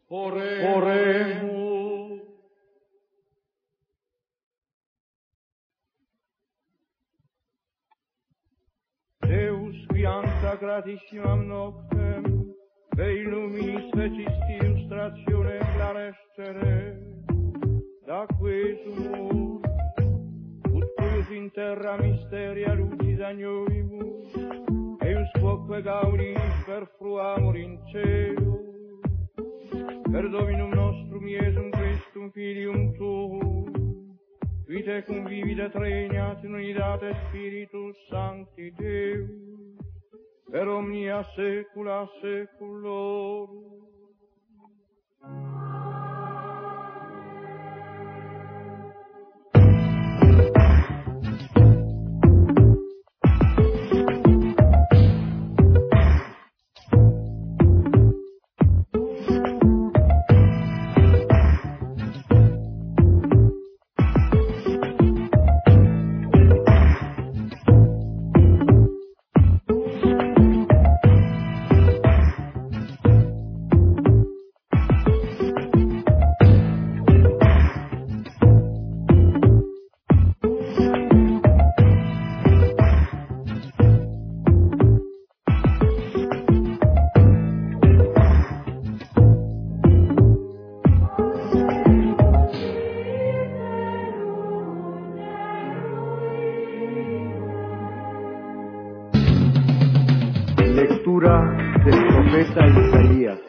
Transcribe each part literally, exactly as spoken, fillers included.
Oremos. Oremos. Deus, viam sacratissimam noctem, ve illuminis fecisti illustratione clarescere, da quesum ut cuius in terra mysteria lucis agnovimus, eius quoque gaudinis perfluamur in cielo, per Dominum nostrum Iesum Christum Filium Tuum, vitae cum vivit regnat in unitate Spiritus Sancti Deus, per omnia saecula saeculorum. Del profeta Isaías.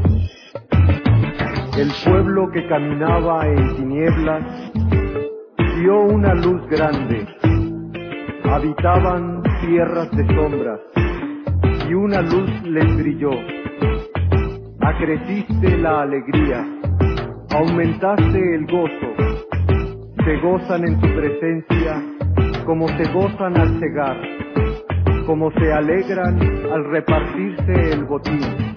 El pueblo que caminaba en tinieblas vio una luz grande. Habitaban tierras de sombras y una luz les brilló. Acreciste la alegría, aumentaste el gozo. Se gozan en tu presencia como se gozan al cegar, como se alegran al repartirse el botín.